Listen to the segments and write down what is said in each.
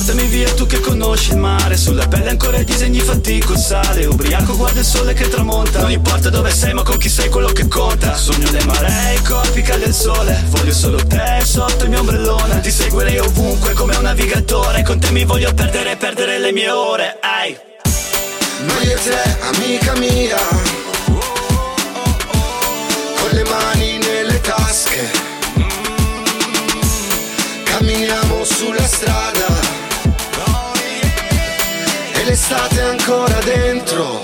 Portami via tu che conosci il mare, sulla pelle ancora i disegni fatti col sale. Ubriaco guarda il sole che tramonta, non importa dove sei ma con chi sei quello che conta. Sogno le maree, i corpi, calda il sole, voglio solo te sotto il mio ombrellone. Ti seguirei ovunque come un navigatore, con te mi voglio perdere le mie ore. Ehi, noi e te, amica mia, con le mani nelle tasche, camminiamo sulla strada e l'estate è ancora dentro,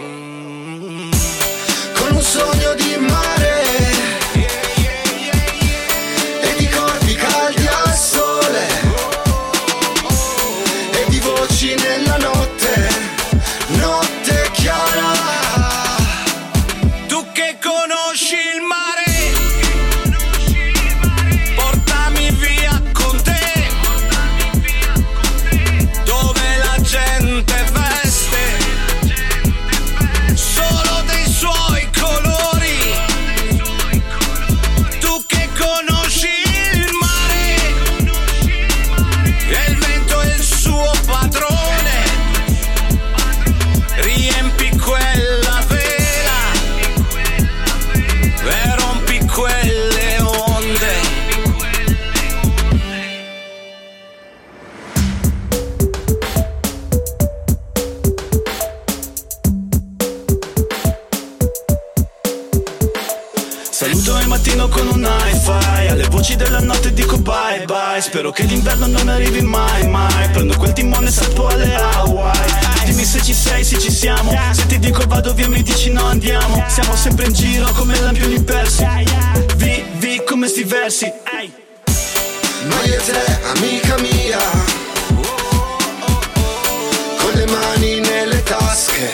con un sogno di mare e di corpi caldi al sole e di voci nella notte, notte chiara. Tu che conosci il mare, portami via con te, dove la gente veste solo dei suoi colori. Tu che conosci il mare, e il vento è il suo padrone, riempi quella vela e rompi quelle onde. saluto il mattino con un hi-fi, alle voci della notte dico bye bye. Spero che l'inverno non arrivi mai mai, prendo quel timone e salpo alle Hawaii. Dimmi se ci sei, se ci siamo, se ti dico vado via mi dici no andiamo. Siamo sempre in giro come lampioni persi, vi come sti versi. Noi e te, amica mia, con le mani nelle tasche,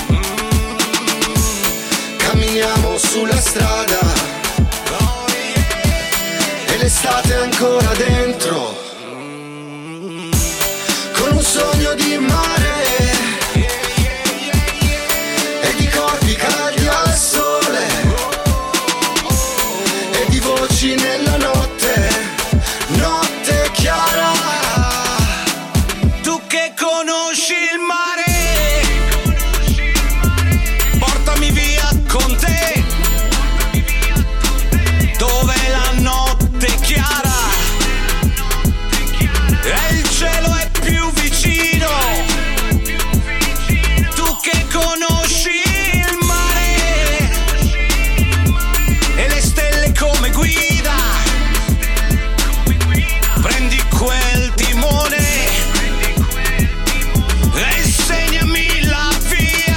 camminiamo sulla strada e l'estate è ancora dentro, con un sogno di mare e di corpi caldi al sole e di voci nella notte, notte chiara. Tu che conosci il mare, portami via con te, dove la notte è chiara e il cielo è più vicino. Tu che conosci il mare e le stelle come guida, prendi quel timone e insegnami la via.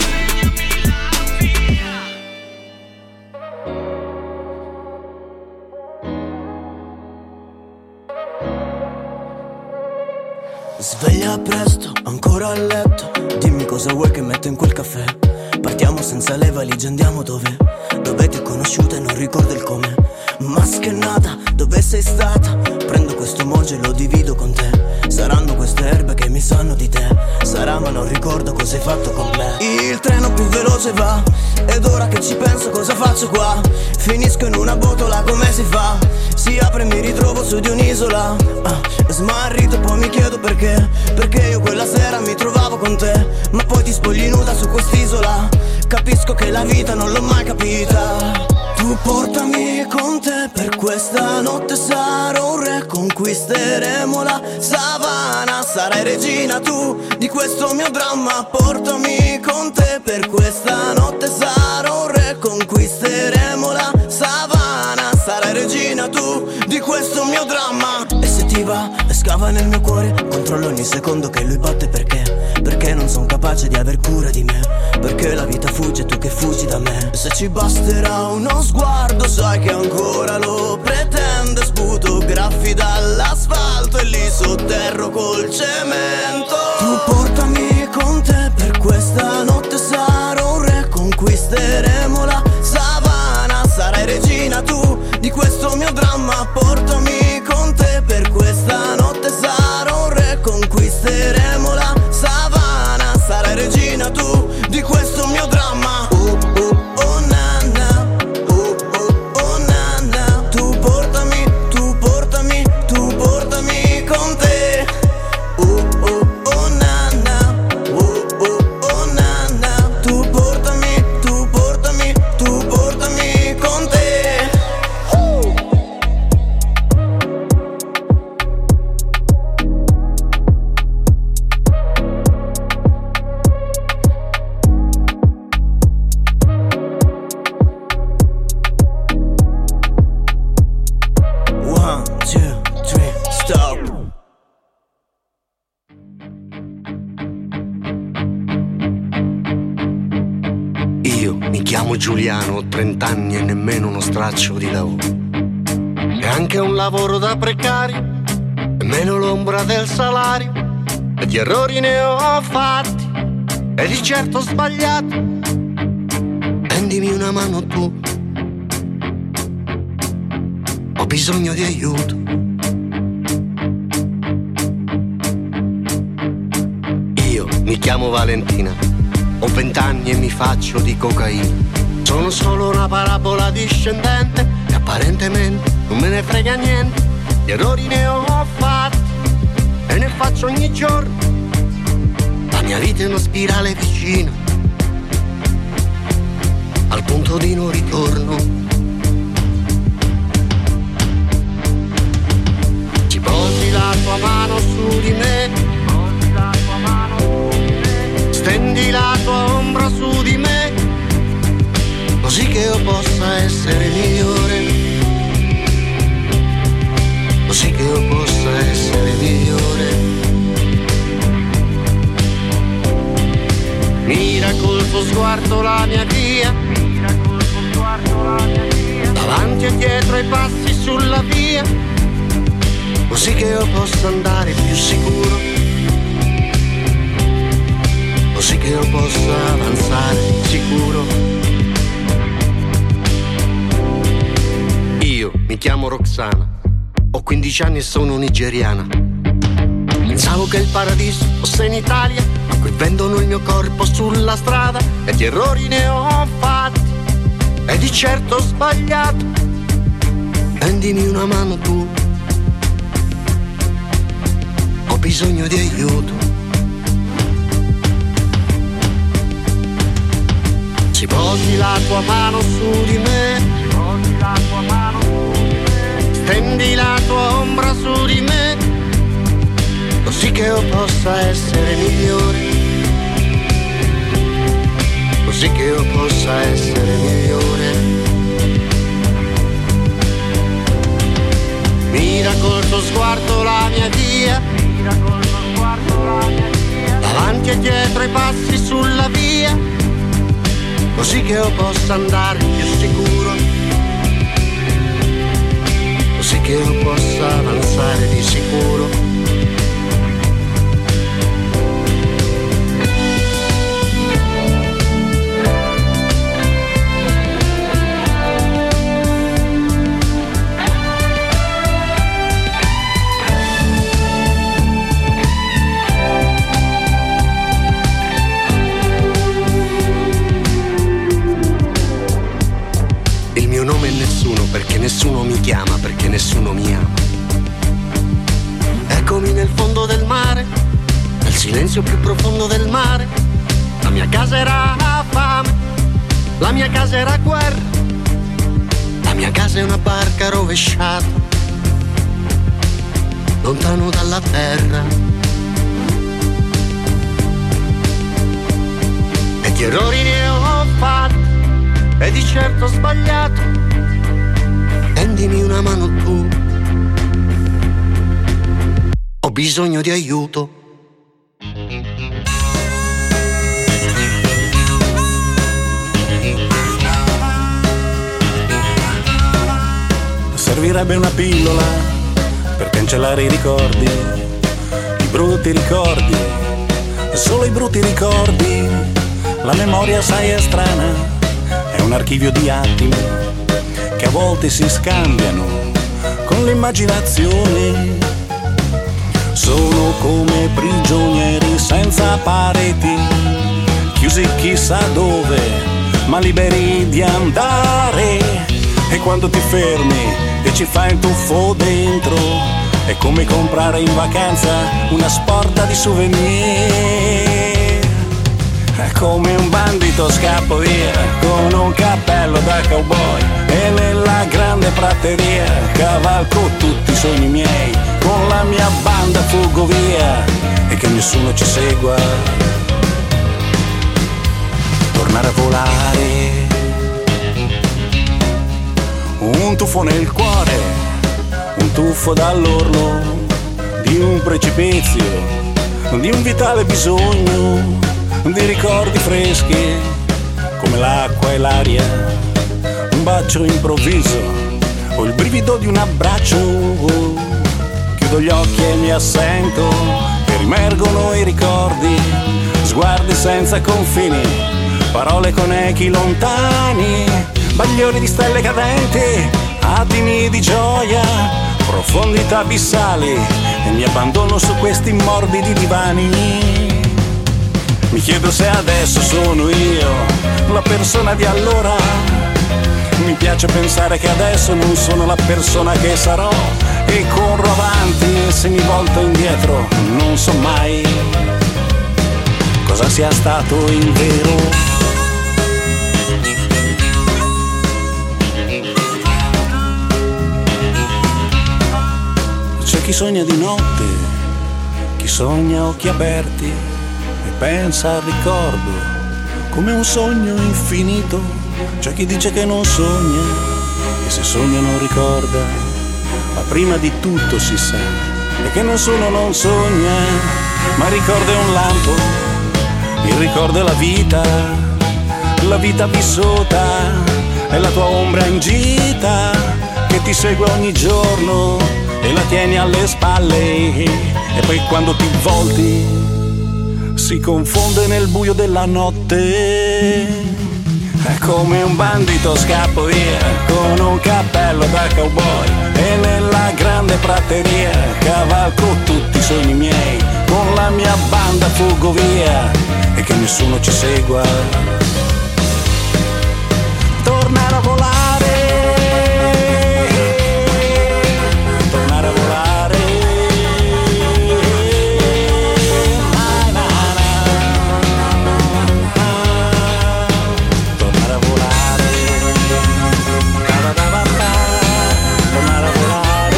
Sveglia presto, ancora a letto, dimmi cosa vuoi che metto in quel caffè. Partiamo senza le valigie, andiamo dove? Dove ti ho conosciuta e non ricordo il come. Ma schennata, dove sei stata? Prendo questo mojo e lo divido con te. Saranno queste erbe che mi sanno di te. Sarà ma non ricordo cosa hai fatto con me. Il treno più veloce va, ed ora che ci penso cosa faccio qua? Finisco in una botola, come si fa? Si apre e mi ritrovo su di un'isola, smarrito poi mi chiedo perché. Perché io quella sera mi trovavo con te, ma poi ti spogli nuda su quest'isola. Capisco che la vita non l'ho mai capita. Tu portami con te per questa notte, sarò un re, conquisteremo la savana. Sarai regina tu di questo mio dramma. Portami con te per questa notte, sarò un re, conquisteremo la savana. Sarai regina tu di questo mio dramma. E se ti va, scava nel mio cuore, controllo ogni secondo che lui batte. Perché non son capace di aver cura di me, perché la vita fugge e tu che fuggi da me. Se ci basterà uno sguardo, sai che ancora lo pretendo. Sputo graffi dall'asfalto e li sotterro col cemento. Tu portami con te per questa notte, sarò un re, conquisteremo la savana. Sarai regina tu di questo mio dramma. Portami con te per questa notte, sarò un re, conquisteremo la savana. Sarai regina tu di questo mio dramma. Oh oh oh nana, oh oh oh nana. Tu portami con te. Oh chiamo Giuliano, ho 30 anni e nemmeno uno straccio di lavoro. E anche un lavoro da precario, e meno l'ombra del salario. E di errori ne ho fatti, e di certo ho sbagliato. Prendimi una mano tu, ho bisogno di aiuto. Io mi chiamo Valentina, ho 20 anni e mi faccio di cocaina. Sono solo una parabola discendente e apparentemente non me ne frega niente. Gli errori ne ho fatti e ne faccio ogni giorno. La mia vita è una spirale vicina al punto di non ritorno. Ci posi la tua mano su di me, stendi la tua ombra su di me, così che io possa essere migliore, così che io possa essere migliore. Mira col tuo sguardo la mia via, davanti e dietro ai passi sulla via, così che io possa andare più sicuro, così che io possa avanzare sicuro. Io mi chiamo Roxana, ho 15 anni e sono nigeriana. Pensavo che il paradiso fosse in Italia, ma qui vendono il mio corpo sulla strada. E di errori ne ho fatti, e di certo ho sbagliato. Prendimi una mano tu, ho bisogno di aiuto. Ci posi la tua mano su di me, stendi la tua ombra su di me, così che io possa essere migliore, così che io possa essere migliore. Mira col tuo sguardo la mia via, davanti e dietro i passi sulla via, così che io possa andare più sicuro, così che io possa avanzare di sicuro. Il mio nome è nessuno, perché nessuno mi chiama, perché nessuno mi ama. Eccomi nel fondo del mare, nel silenzio più profondo del mare. La mia casa era fame, la mia casa era guerra, la mia casa è una barca rovesciata, lontano dalla terra. E di errori ne ho fatti, e di certo ho sbagliato. Prendimi una mano tu, ho bisogno di aiuto. Servirebbe una pillola per cancellare i ricordi, i brutti ricordi, solo i brutti ricordi. La memoria, sai, è strana, è un archivio di attimi che a volte si scambiano con l'immaginazione. Sono come prigionieri senza pareti, chiusi chissà dove, ma liberi di andare. E quando ti fermi e ci fai un tuffo dentro, è come comprare in vacanza una sporta di souvenir. È come un bandito scappo via con un cappello da cowboy, e nella grande prateria cavalco tutti i sogni miei. Con la mia banda fuggo via e che nessuno ci segua. Tornare a volare, un tuffo nel cuore, un tuffo dall'orlo di un precipizio, di un vitale bisogno, di ricordi freschi, come l'acqua e l'aria, un bacio improvviso o il brivido di un abbraccio. Chiudo gli occhi e mi assento e rimergono i ricordi, sguardi senza confini, parole con echi lontani, bagliori di stelle cadenti, attimi di gioia, profondità abissali, e mi abbandono su questi morbidi divani. Mi chiedo se adesso sono io la persona di allora. Mi piace pensare che adesso non sono la persona che sarò, e corro avanti e se mi volto indietro non so mai cosa sia stato il vero. C'è chi sogna di notte, chi sogna a occhi aperti e pensa al ricordo come un sogno infinito. C'è chi dice che non sogna e se sogna non ricorda, ma prima di tutto si sa e che nessuno non sogna, ma ricorda un lampo, il ricordo è la vita vissuta, è la tua ombra in gita che ti segue ogni giorno e la tieni alle spalle, e poi quando ti volti si confonde nel buio della notte. È come un bandito scappo via con un cappello da cowboy e nella grande prateria cavalco tutti i sogni miei, con la mia banda fuggo via e che nessuno ci segua. Tornare a volare, tornare a volare, tornare a volare, tornare a volare,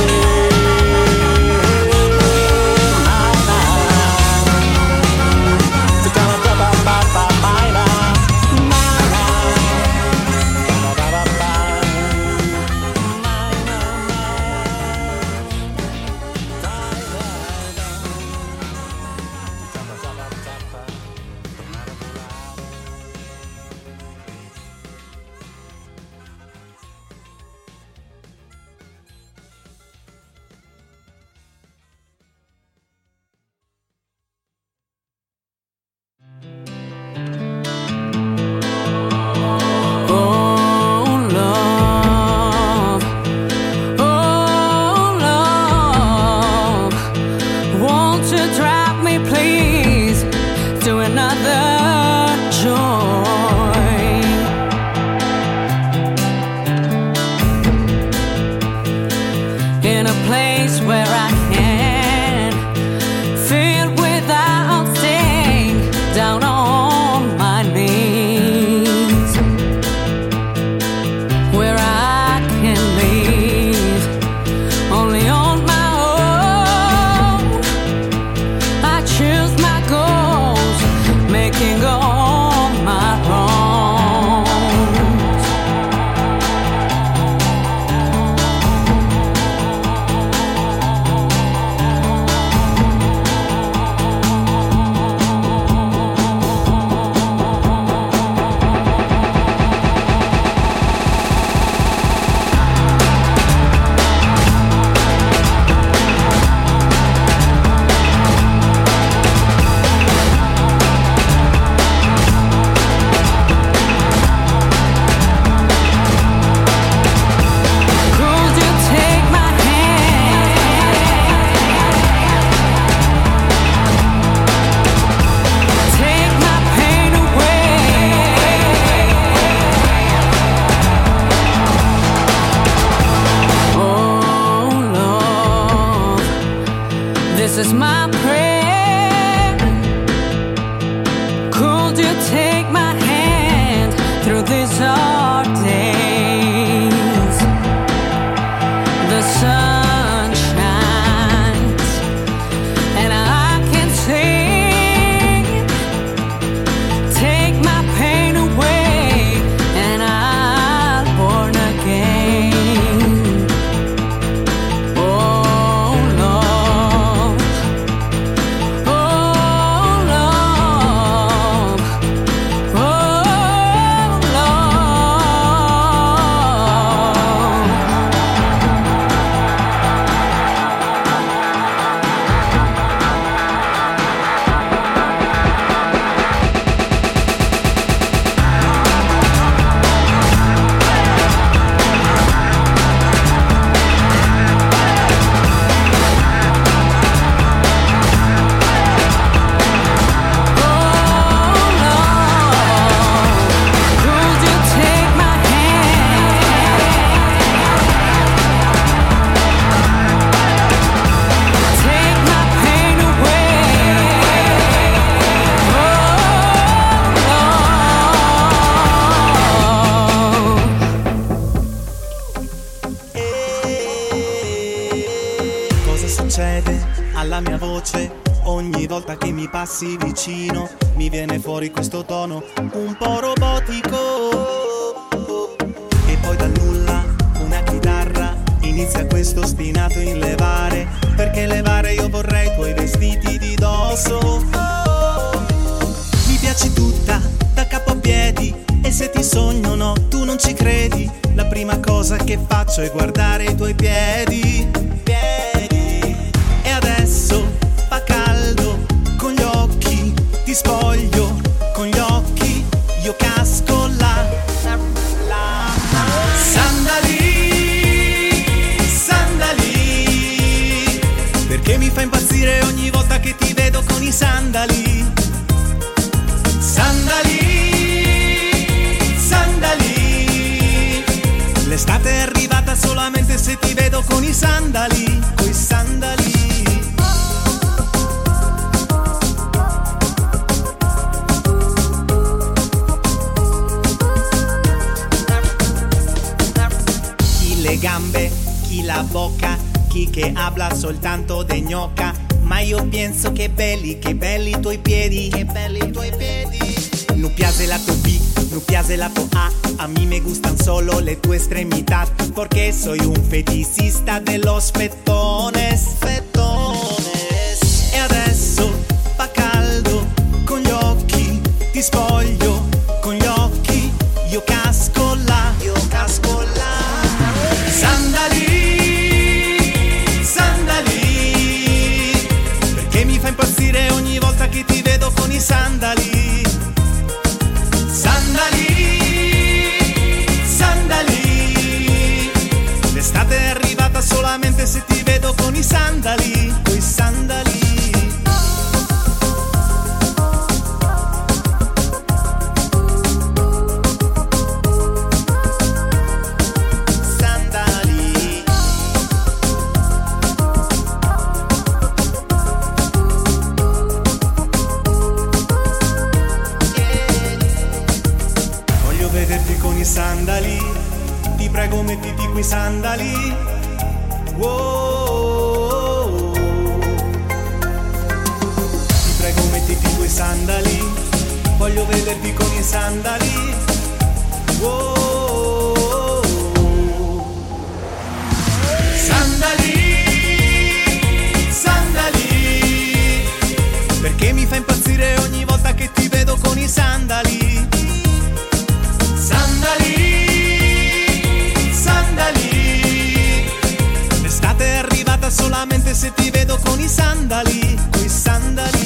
cosa succede alla mia voce? Ogni volta che mi passi vicino mi viene fuori questo tono un po' robotico. E poi dal nulla una chitarra inizia questo ostinato in levare. Perché levare io vorrei i tuoi vestiti di dosso. Mi piaci tutta, da capo a piedi. E se ti sogno no, tu non ci credi. La prima cosa che faccio è guardare i tuoi piedi. E adesso fa caldo, con gli occhi ti spoglio, con gli occhi io casco là. Sandali, perché mi fa impazzire ogni volta che ti vedo con i sandali. L'estate è arrivata solamente se ti vedo con i sandali, coi sandali. Chi le gambe, chi la bocca, chi che habla soltanto de gnocca. Ma io penso che belli i tuoi piedi, che belli i tuoi piedi. No piace la tu B, no piace la tu A mí me gustan solo le tue extremidad, porque soy un feticista de los fetones. E adesso fa caldo, con gli occhi ti spoglio, con gli occhi io casco là. Sandali, perché mi fa impazzire ogni volta che ti vedo con i sandali. L'estate è arrivata solamente se ti vedo con i sandali, coi sandali. Sandali. Voglio vederti con i sandali. Ti prego mettiti quei sandali. Wow. Ti prego mettiti quei sandali. Voglio vederti con i sandali. Wow. Sandali, perché mi fa impazzire ogni volta che ti vedo con i sandali. L'estate è arrivata solamente se ti vedo con i sandali, coi sandali.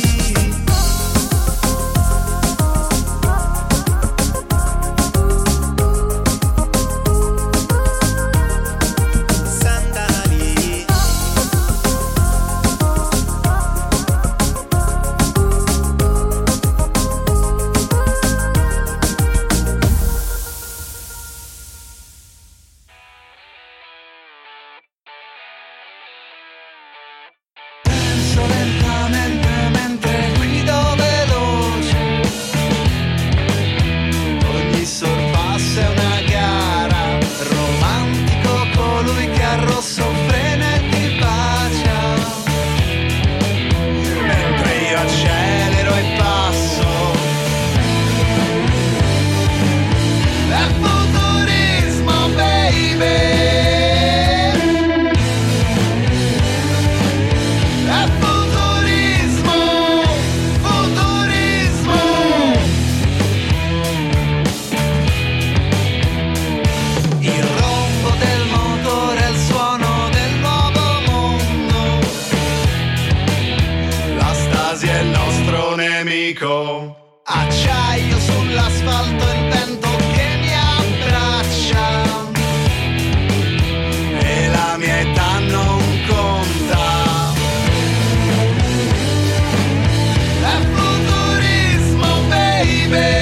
Acciaio sull'asfalto, il vento che mi abbraccia e la mia età non conta. È futurismo, baby.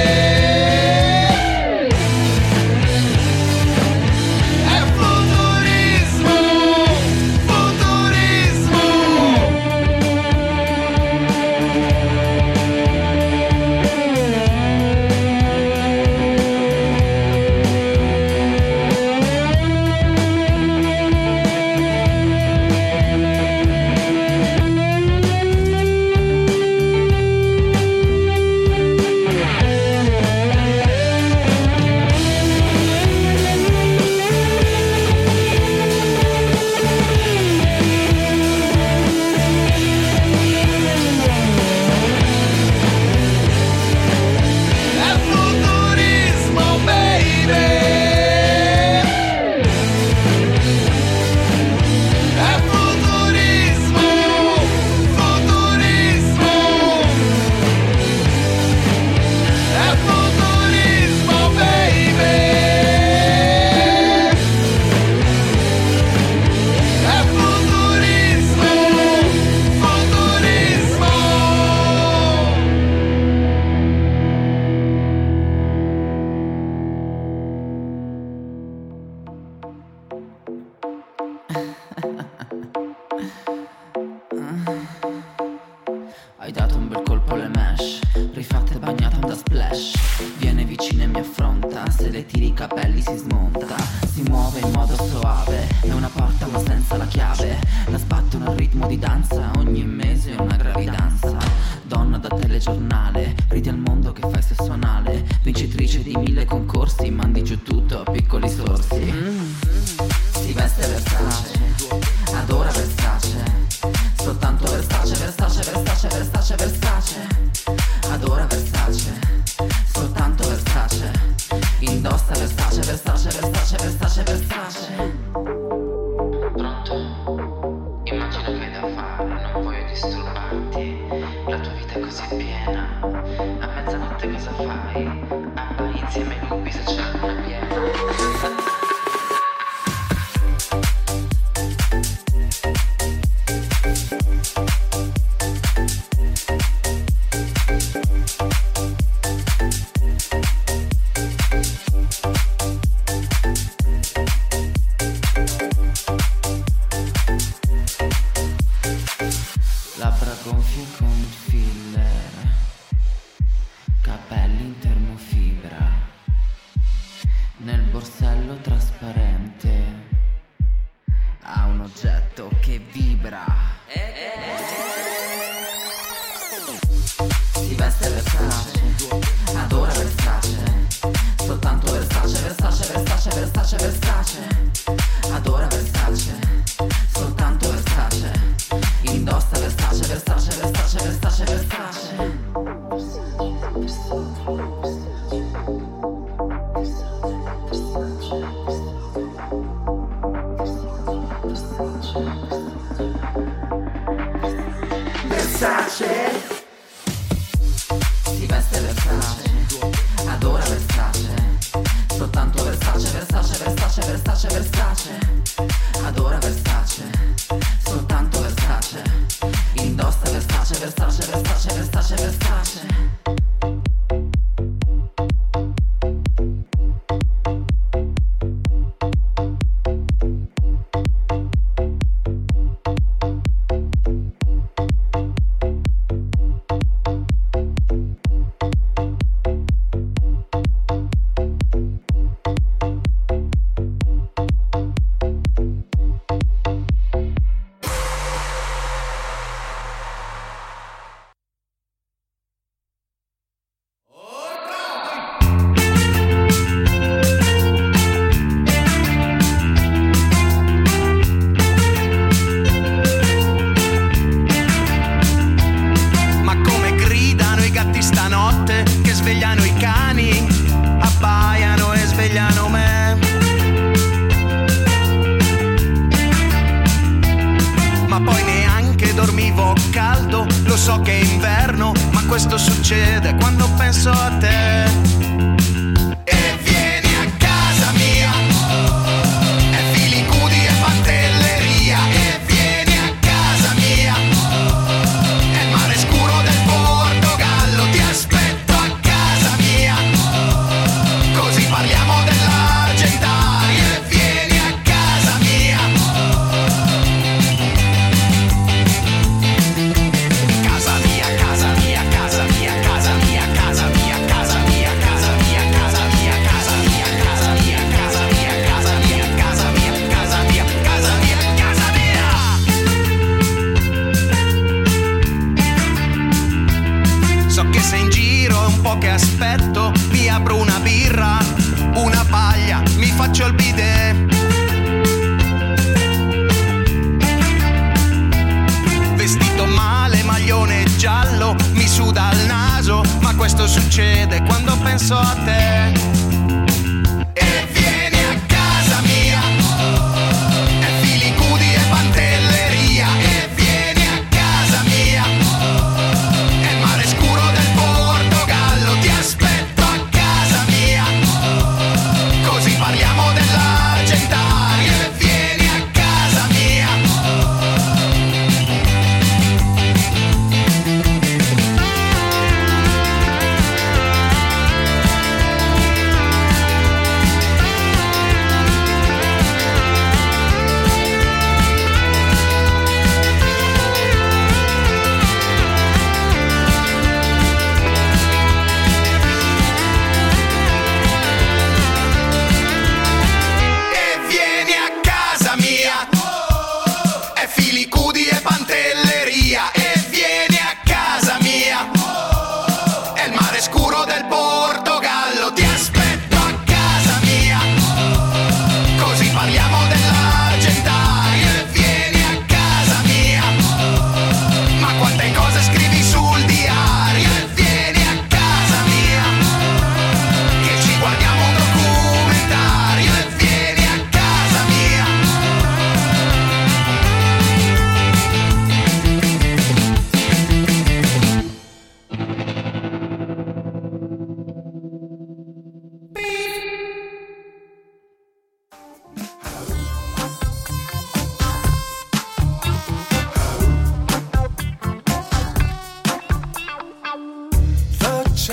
dato un bel colpo alle mesh, rifatta e bagnata da splash. Viene vicino e mi affronta, se le tiri i capelli si smonta. Si muove in modo soave, è una porta ma senza la chiave. La sbattono al ritmo di danza, ogni mese è una gravidanza. Donna da telegiornale, ridi al mondo che fai sesso anale. Vincitrice di 1000 concorsi, mandi giù tutto a piccoli sorsi. Si veste Versace, adora Versace. Soltanto Versace, Versace, Versace, Versace, Versace. Adora Versace, soltanto Versace. Indossa Versace, Versace, Versace, Versace, Versace. Pronto? Immagino che hai da fare, non voglio disturbarti. La tua vita è così piena. A mezzanotte cosa fai? Vai insieme ai lupi se c'è la luna piena.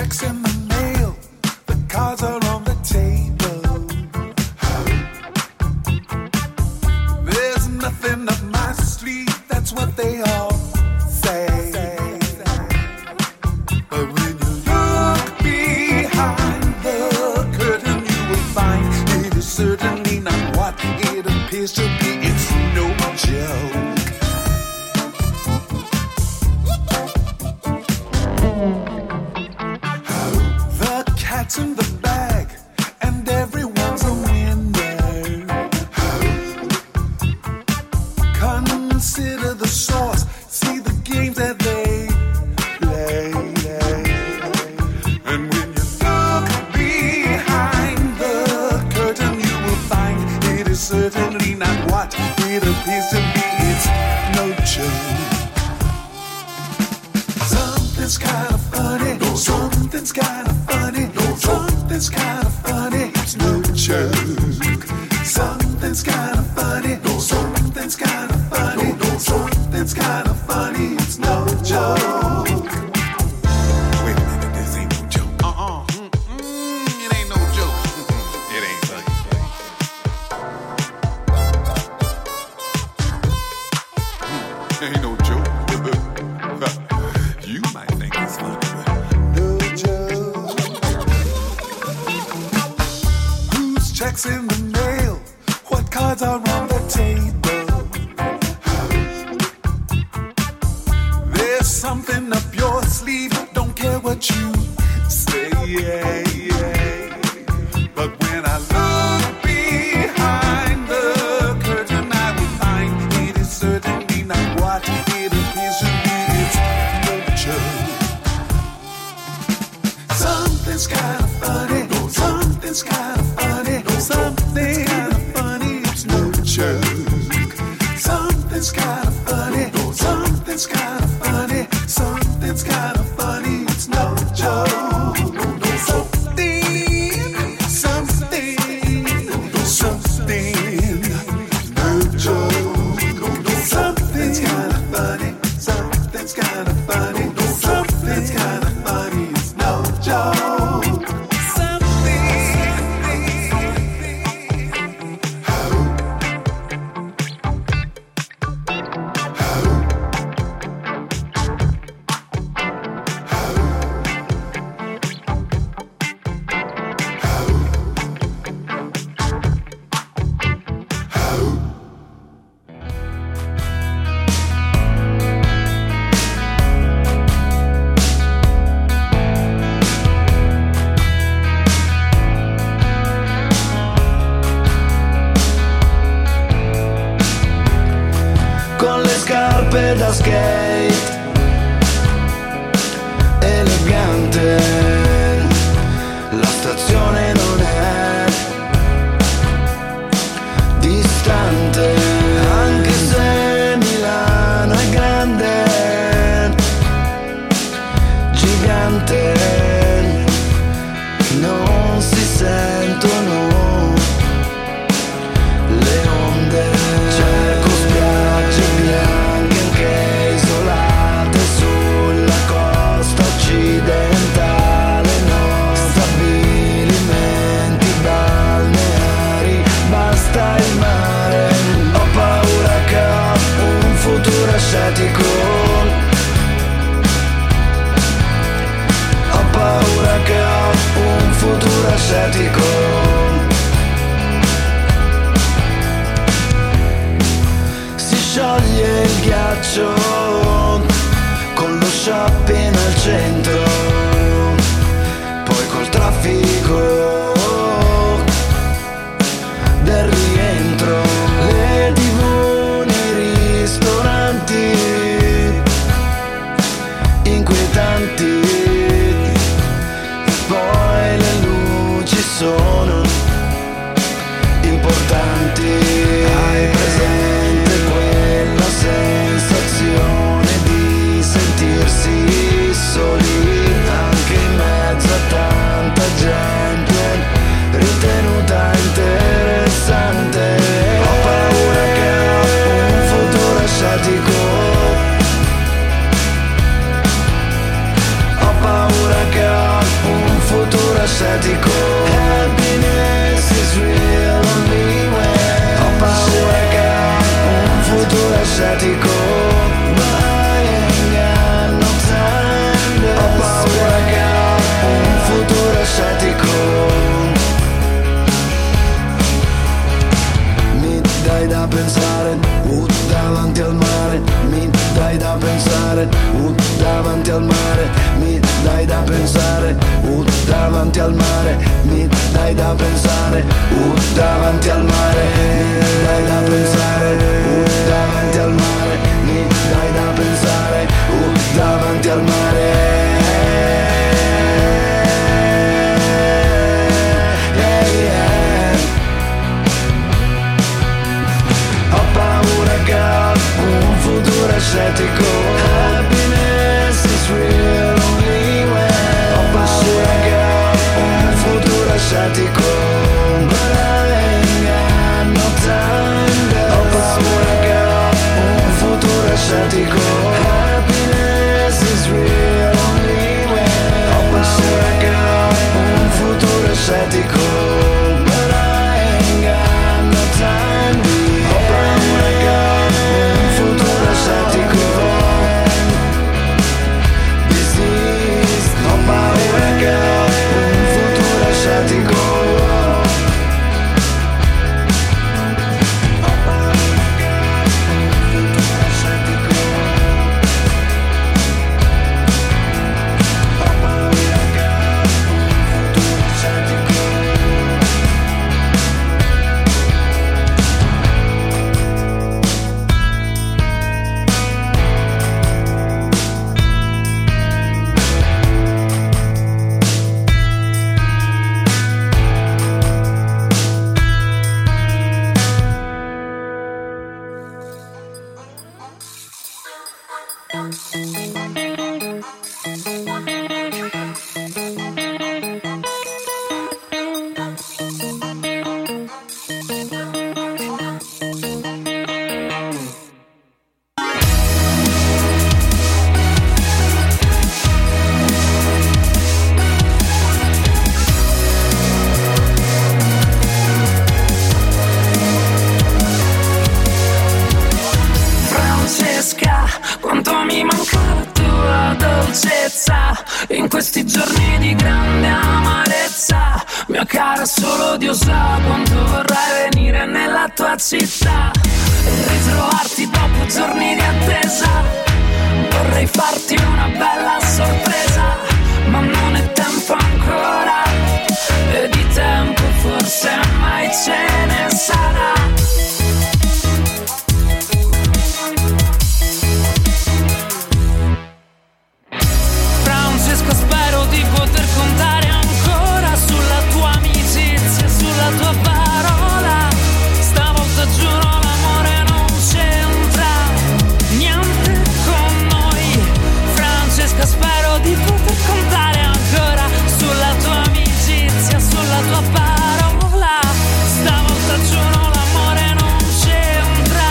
checks in the mail, the cards are on the table. There's nothing up my sleeve, that's what they all say. But when you look behind the curtain, you will find it is certainly not what it appears to be. It's no joke. The cat's in the bag and everyone's a winner. Consider the source, see the games that they play. And when you look behind the curtain, you will find it is certainly not what it appears to be. It's no joke. Something's kind of funny. Something's kind of funny. Something's kind of funny. It's no joke. Something's kind of funny. Something's kind of funny. Something's kind of funny. It's no joke. Wait a minute, this ain't no joke. It ain't no joke. It ain't funny. It ain't no joke. You might think it's funny, but no joke. Whose checks in the mail? What cards are on the table? There's something up your sleeve, don't care what you say. But when I look behind the curtain, I will find it is certainly not what it appears to be. It's no joke. Something's kind of funny. Something's kind of funny. Something's kind of funny. It's no joke. Something's kind of funny. Something's kind of funny. Something's kind of funny. It's no joke. Something, no joke. Something's kind of funny. Something's kind of funny. Something's kind of funny. It's no joke. Con le scarpe da skate, elegante, la stazione non è distante, anche se Milano è grande, gigante, non si sentono le onde. Cerco spiagge bianche anche isolate sulla costa occidentale, no stabilimenti balneari, basta il mare. Ho paura che ho un futuro ascetico, ho paura che ho un futuro ascetico. Scioglie il ghiaccio con lo shopping al centro, poi col traffico del rientro, le TV nei ristoranti inquietanti, poi le luci sono importanti. Hai presente quella sensazione di sentirsi soli anche in mezzo a tanta gente statico. Happiness is real only when ho paura che ho un futuro ascetico. But I ain't got no time. Ho paura che ho un futuro ascetico. Mi dai da pensare, davanti al mare. Mi dai da pensare, davanti al mare. Mi dai da pensare, davanti al mare. Mi dai da pensare, davanti al mare. Mi dai da pensare, davanti al mare. Mi dai da pensare, davanti al mare. Un futuro ascetico. Happiness is real only when ho paura che ho un futuro ascetico. But I ain't got no time. Ho paura che ho un futuro ascetico. Happiness is real only when ho paura che ho un futuro ascetico. But I ain't got no time. Ho paura che ho un futuro ascetico. Ho paura che ho un futuro ascetico. Ho paura che ho un futuro ascetico. Ho paura che ho un futuro ascetico. In questi giorni di grande amarezza, mia cara, solo Dio sa quanto vorrei venire nella tua città e ritrovarti dopo giorni di attesa. Vorrei farti una bella sorpresa, ma non è tempo ancora, e di tempo forse mai ce ne sarà. Spero di poter contare ancora sulla tua amicizia, sulla tua parola. Stavolta giuro l'amore non c'entra niente con noi. Francesca, spero di poter contare ancora sulla tua amicizia, sulla tua parola. Stavolta giuro l'amore non c'entra.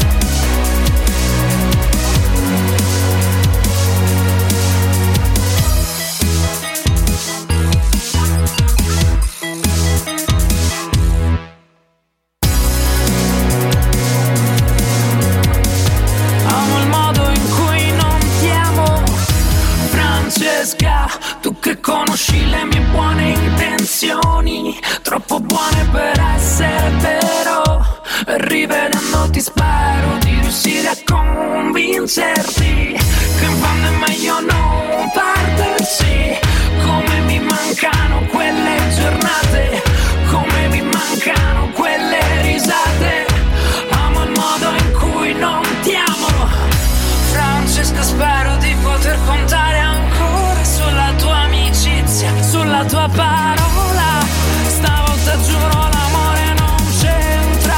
Tu che conosci le mie buone intenzioni, troppo buone per essere vero. Rivedendoti spero di riuscire a convincerti che in fondo è meglio non perderci. Come mi mancano quelle giornate, come mi mancano quelle risate. Amo il modo in cui non ti amo. Francesca, spero di poter contare ancora sulla tua amicizia, sulla tua parola. Stavolta giuro l'amore non c'entra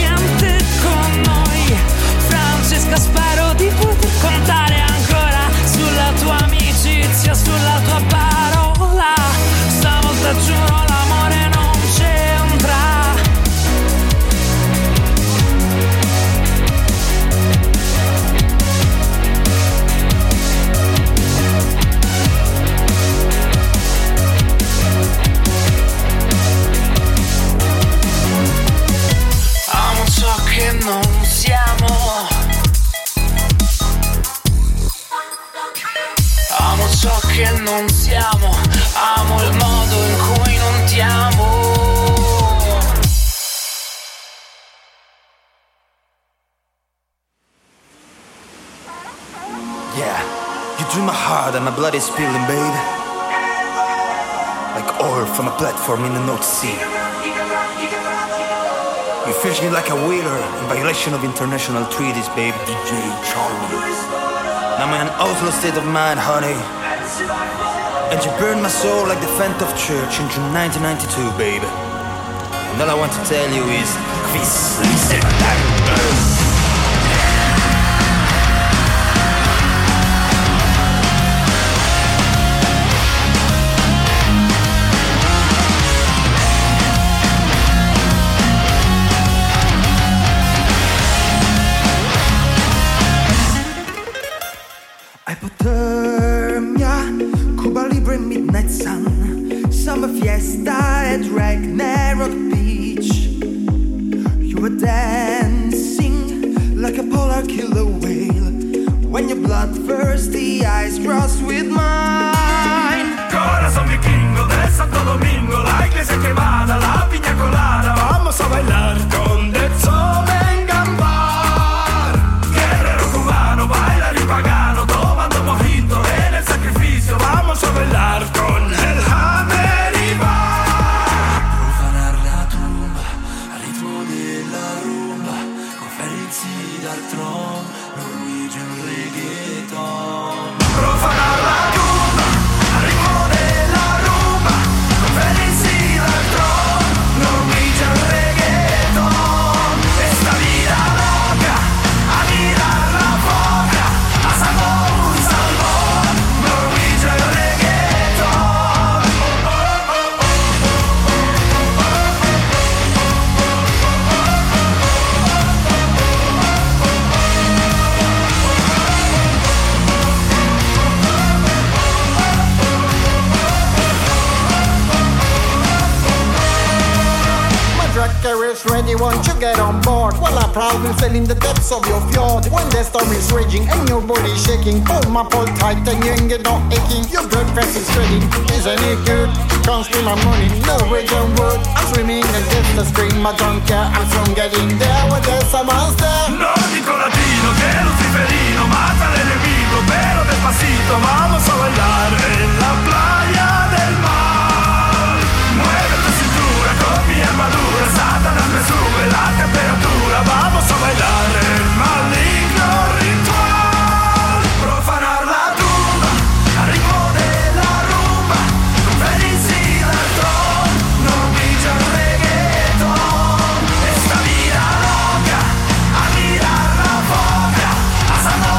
niente con noi. Francesca, spero di poter contare ancora non siamo. Amo il modo in cui non ti amo. Yeah, you drew my heart and my blood is spilling, babe. Like oil from a platform in the North Sea. You fish me like a whaler in violation of international treaties, babe. DJ Charles. I'm in an awful state of mind, honey. And you burned my soul like the Fent of Church in June 1992, babe. And all I want to tell you is, Chris, listen, Hypothermia, Cuba Libre, midnight sun, summer fiesta at Ragnarok Beach. You were dancing like a polar killer whale when your bloodthirsty eyes crossed with mine. Corazón vikingo de Santo Domingo, la iglesia quemada, la piña colada, vamos a bailar con The Vengan Bar. Guerrero cubano, bailarín pagano, tomando mojito en el sacrificio, vamos a bailar con el Hammer y Bar. Profanar la tumba al ritmo della rumba, conferenzi dal trono, Norwegian reggaeton. Profanar la tumba al ritmo della rumba, conferenzi dal trono, Norwegian reggaeton. Esta vida loca, a mirar la boca, pasando un salmón, Norwegian reggaeton. My drag carrier is ready, won't you get on board? While I'm proudly sailing the depths of your fjord. When the storm is raging and your body shaking, hold my pole tight and you ain't get no aching. Your blood press is ready, isn't it good? Can't steal my money, no region wood. I'm swimming against the stream, I don't care, I'm soon getting there when there's a monster. Nórdico latino que luciferino mata al enemigo, pero despacito vamos a bailar en la playa del mar. Mueve tu cintura con mi armadura, Satanás me sube la temperatura, vamos a bailar el maligno ritual. Profanar la tumba al ritmo della rumba, conferenzi dal trono, Norwegian reggaeton. Esta vida loca, a mirar la boca, pasando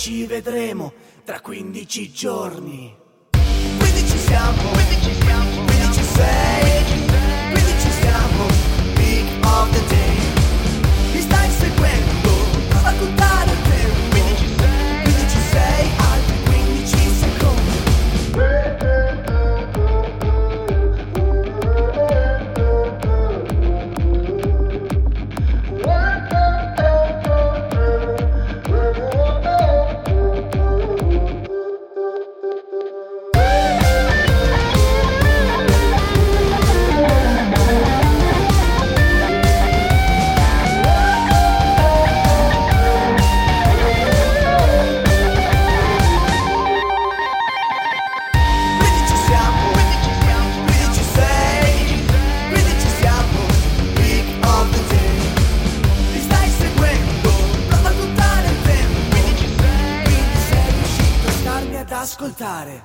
ci vedremo tra 15 giorni. Quindi ci siamo, quindi ci sei, quindi ci siamo, peak of the day. Mi stai seguendo, prova a contare il tempo. Quindi ci sei, altri 15 secondi. Ascoltare.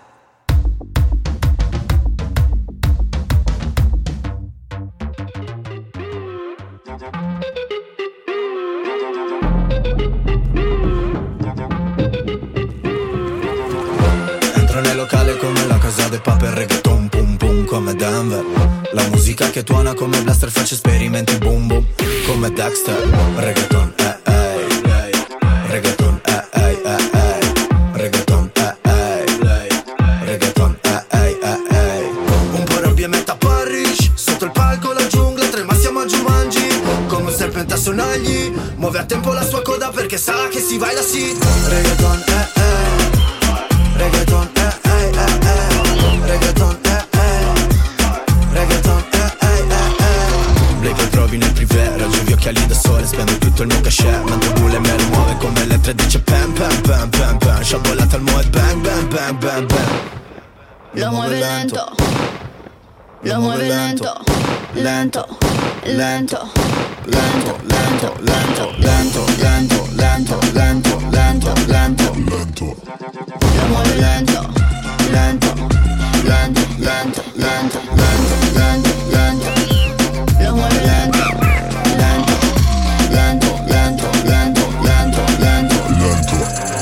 Entro nel locale come la casa del Papa e reggaeton pum pum come Denver. La musica che tuona come Blaster face esperimenti boom boom come Dexter. Reggaeton reggaeton reggaeton reggaeton un po' rabbia metta Parrish sotto il palco la giungla trema siamo a Jumanji come un serpente a sonagli muove a tempo la sua coda perché sa che si va da sì. Reggaeton reggaeton reggaeton reggaeton Blake lo trovi nel privé raggio gli occhiali da sole spendo tutto il mio cachet mentre Bule me lo muove come le 3 dice pam pam pam pam pam sciabolata al moe bang bang bang bang bang lo muove lento lo muove lento lento lento lento lento lento lento lento lento lento lento lento lento lo muove lento lento lento lento lento lento lento lento lo muove lento lento lento lento lento lento lento lento.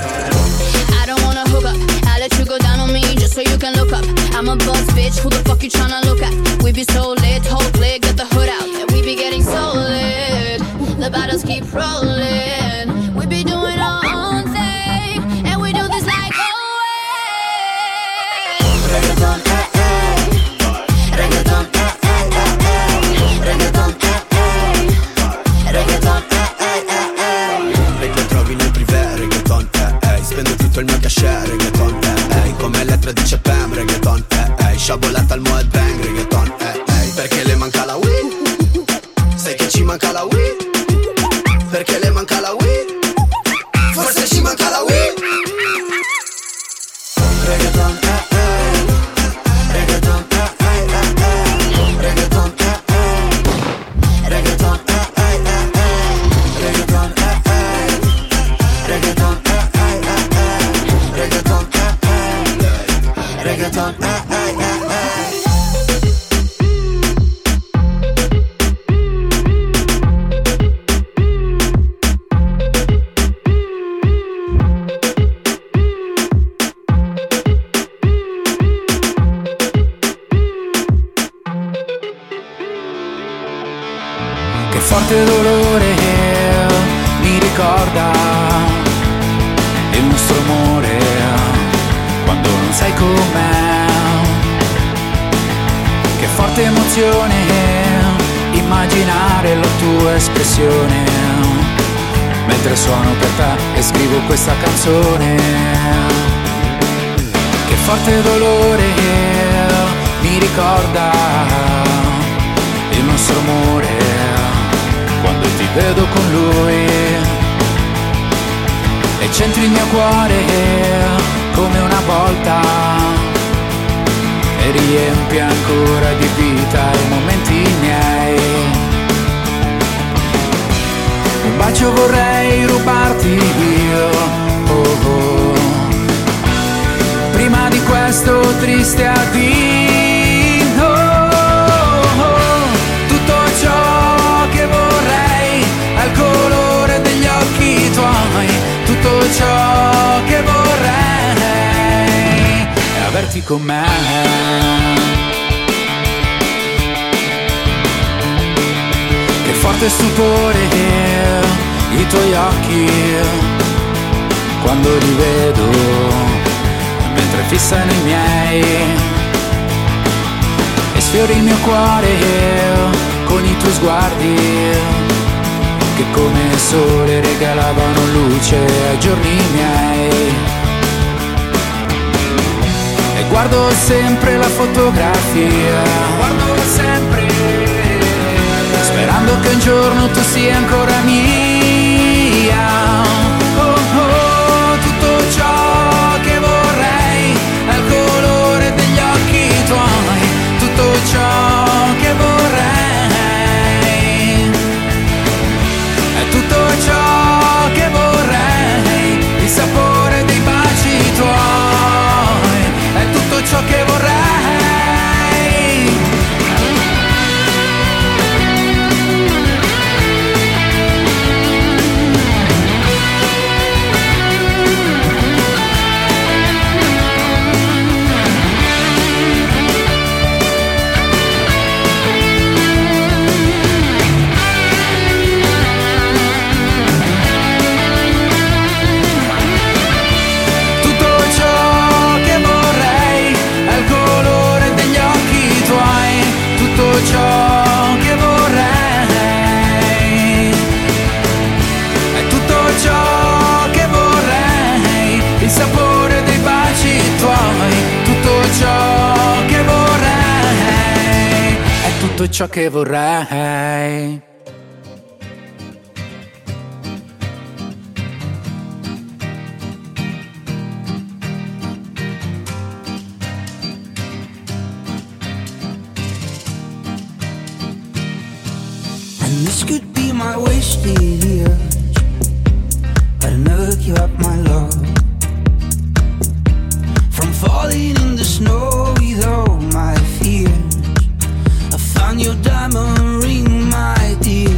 I don't wanna hook up, I'll let you go down on me just so you can look up. I'm a boss bitch, who the fuck you tryna look at? We be so lit, whole clique, get the hood out. And we be getting so lit, the battles keep rolling. We be doing our own thing, and we do this like always. Reggaeton, reggaeton, reggaeton, reggaeton, Lei lo trovi nel privé, reggaeton, spendo tutto il mio cachet, reggaeton, come Elettra dice Pam, reggaeton, sciabolata al moed bang, reggaeton, perché le manca la weed, sai che ci manca la weed, perché le manca la weed, forse ci manca la weed. Reggaeton, reggaeton, reggaeton, reggaeton, reggaeton, reggaeton, reggaeton, Che forte dolore mi ricorda il nostro amore quando non sei con me. Che forte emozione immaginare la tua espressione mentre suono per te e scrivo questa canzone. Che forte dolore mi ricorda il nostro amore quando ti vedo con lui e c'entri il mio cuore come una volta e riempi ancora di vita i momenti miei. Un bacio vorrei rubarti io, oh oh, prima di questo triste addio, oh oh, tutto ciò che vorrei al colore degli occhi tuoi, tutto ciò che resti con me. Che forte stupore i tuoi occhi quando li vedo, mentre fissano i miei, e sfiori il mio cuore con i tuoi sguardi che come sole regalavano luce ai giorni miei. E guardo sempre la fotografia, guardo sempre, sperando che un giorno tu sia ancora mia. Oh, oh, tutto ciò che vorrei è il colore degli occhi tuoi, tutto ciò che vorrei è tutto ciò che vorrei, il sapore dei baci tuoi è tutto ciò che vorrei. Ciò che vorrei è tutto ciò che vorrei, il sapore dei baci tuoi, tutto ciò che vorrei è tutto ciò che vorrei. This could be my wasted years, but I never give up my love. From falling in the snow with all my fears, I found your diamond ring, my dear.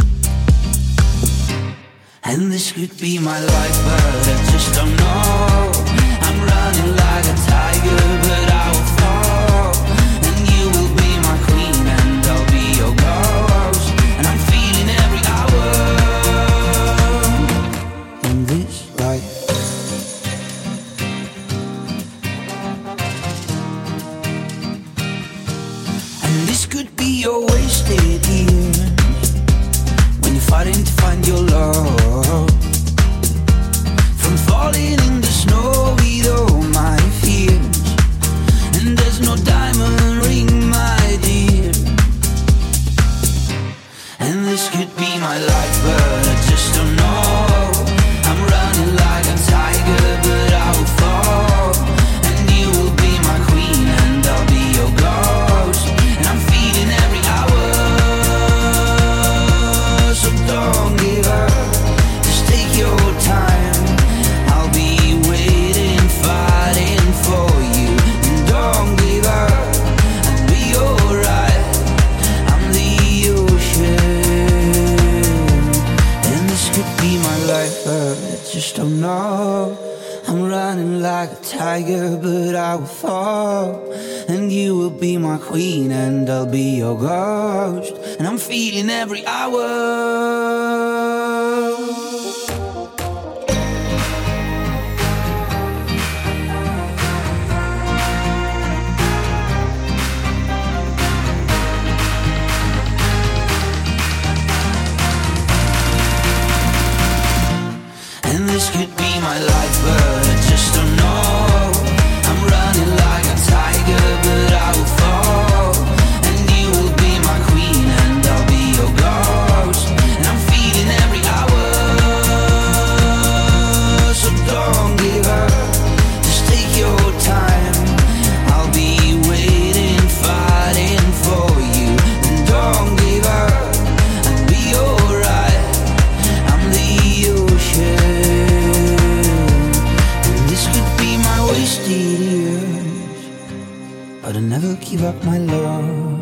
And this could be my life, but I just don't know. I'm running like a tiger, but I will fall. And you will be my queen, and I'll be your ghost. And I'm feeling every hour in this life. And this could be your wasted years, when you're fighting to find your love. From falling in the snow with all my fears, and there's no diamond ring, my dear. And this could be my life, but I just don't know. I'm running like a tiger, but I will fall. And you will be my queen, and I'll be your ghost. And I'm feeling every hour, so don't give up, just take your time. I'll be waiting, fighting for you. And don't give up, I'll be alright. I'm the ocean, and this could be my life, but I just don't know. I'm running like a tiger, but I will fall. And you will be my queen, and I'll be your ghost. And I'm feeling every hour. And this could be my life, but I just don't know. I'm running like a tiger, but I will fall. And you will be my queen, and I'll be your ghost. And I'm feeling every hour, so don't give up, just take your time. I'll be waiting, fighting for you. And don't give up, I'll be alright. I'm the ocean, and this could be my wasted years, but I never give up my love.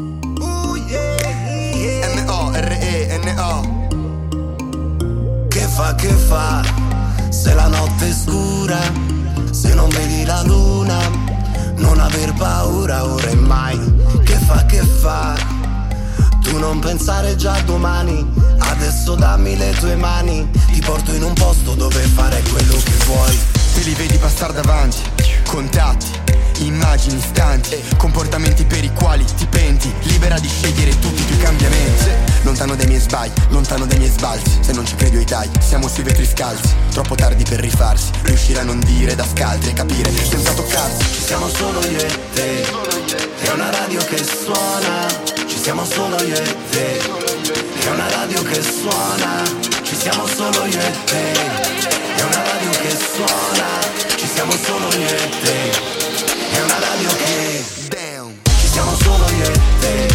M-O-R-E-N-O. Che fa, se la notte è scura, se non vedi la luna, non aver paura ora e mai. Che fa, tu non pensare già a domani, adesso dammi le tue mani, ti porto in un posto dove fare quello che vuoi. Te li vedi passare davanti, contatti, immagini, istanti, comportamenti per i quali ti penti, libera di scegliere tutti i tuoi cambiamenti. Lontano dai miei sbagli, lontano dai miei sbalzi, se non ci credi dai, siamo sui vetri scalzi, troppo tardi per rifarsi, riuscire a non dire da scaltri e capire senza toccarsi. Ci siamo solo io e te, è una radio che suona, ci siamo solo io e te, è una radio che suona, ci siamo solo io e te, è una radio che suona, ci siamo solo io e te, è una radio che damn, ci siamo solo io e te.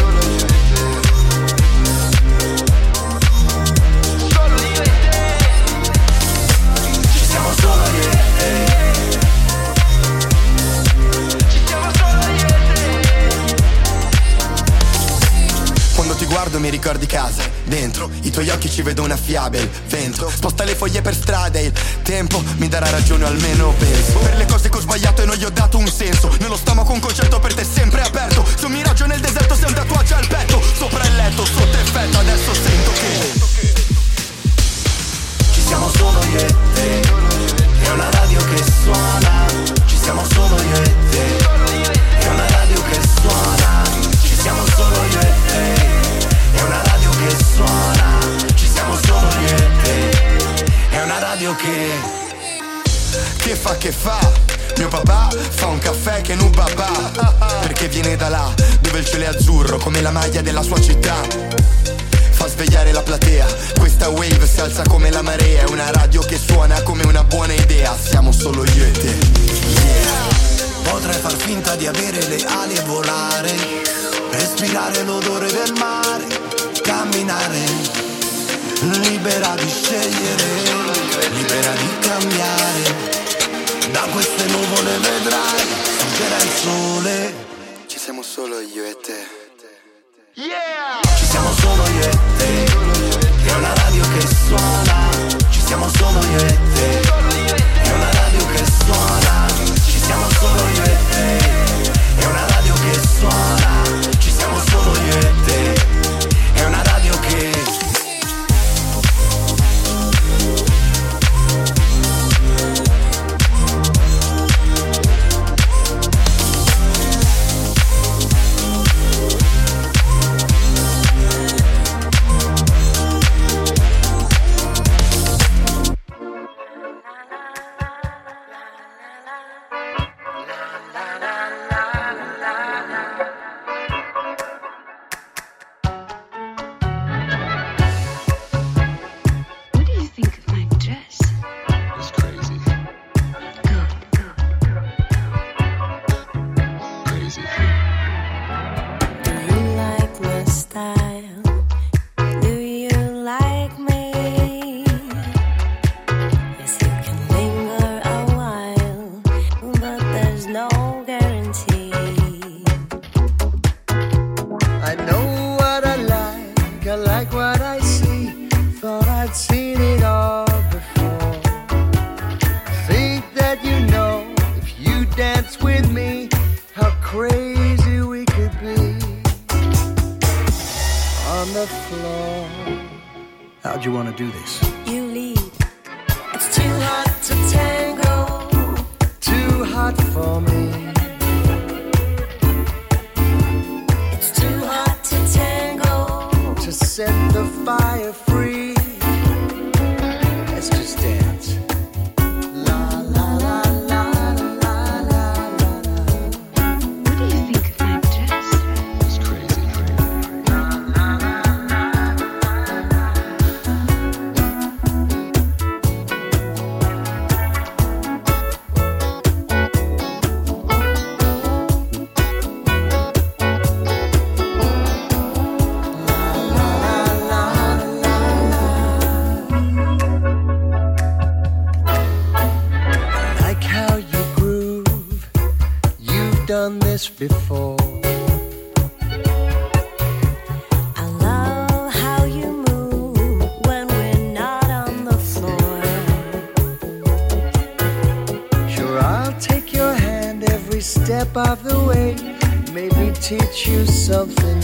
Quando ti guardo mi ricordi casa, dentro i tuoi occhi ci vedo una fiaba, il vento sposta le foglie per strada e il tempo mi darà ragione, almeno penso. Per le cose che ho sbagliato e non gli ho dato un senso, nello stomaco un concetto per te sempre aperto. Se un miraggio nel deserto sei un tatuaggio al petto, sopra il letto, sotto effetto, adesso sento che ci siamo solo io e te, è una radio che suona, ci siamo solo io e te, è una radio che suona, ci siamo solo io e te, è una radio che suona, ci siamo solo io e te, è una radio che fa, mio papà fa un caffè che non babà, perché viene da là, dove il cielo è azzurro come la maglia della sua città. Fa svegliare la platea, questa wave si alza come la marea, è una radio che suona come una buona idea, siamo solo io e te, yeah. Potrei far finta di avere le ali e volare, respirare l'odore del mare, camminare, libera di scegliere, libera di cambiare, da queste nuvole vedrai, sorgerà il sole, ci siamo solo io e te. Yeah! Ci siamo solo io e te, è una radio che suona, ci siamo solo io e te, è una radio che suona, ci siamo solo io e te, è una radio che suona, ci siamo solo io e te, è una radio che How'd you want to do this? You lead. It's too hot to tango, Too hot for me. it's too hot to tango. To set the fire free. Let's just dance. La la la la la la la. What do you think of my dress? It's crazy. Like how you groove, you've done this before. I love how you move when we're not on the floor. teach you something